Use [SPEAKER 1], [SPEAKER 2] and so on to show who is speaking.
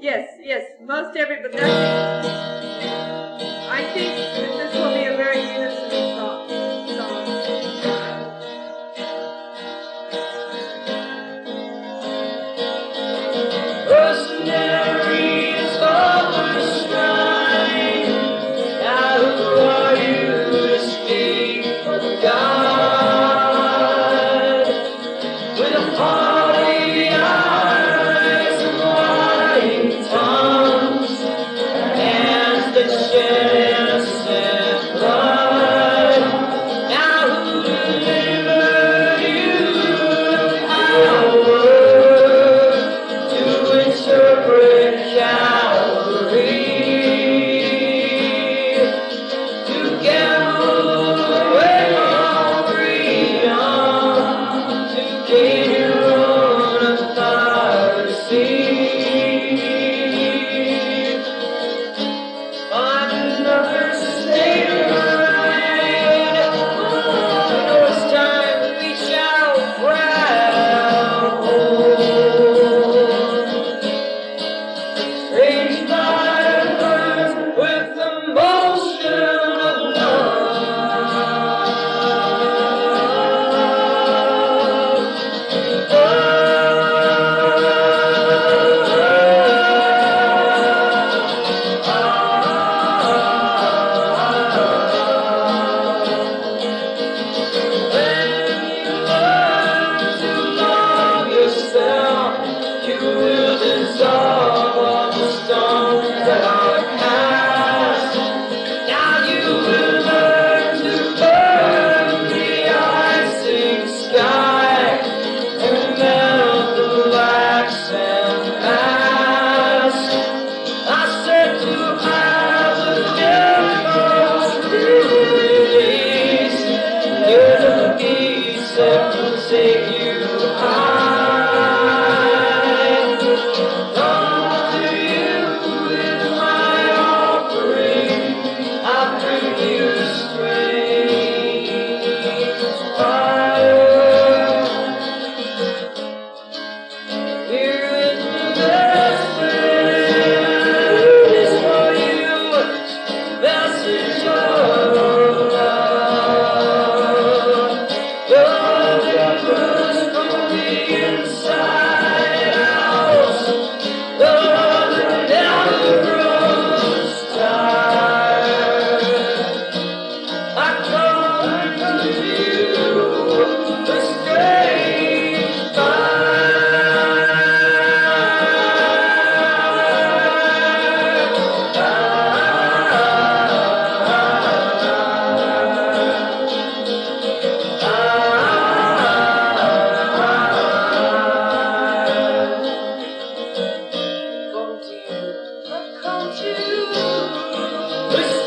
[SPEAKER 1] Yes, most everybody. I think that this will be a very innocent song.
[SPEAKER 2] Mercenaries of the shrine, now who are you to speak for God? With haughty eyes and lying tongues, hands that shed innocent blood, now who delivered you the power to interpret Calvary, to gamble away all freedom, to gain your own authority. Find another state of mind. Oh, it's time that we shall grab hold. Strange fibers with the motion of When you learn to love yourself, you will dissolve all the stones that are cast. Now you will learn to burn the icing sky and melt the black sand past. I said to have the devils released. You're the peace that will take you high. Come to you with my offering. I bring you strange fire. Here is the message for you, message of love. Love that grows from the inside out. Love that never grows tired. I come to you with strange Come to you with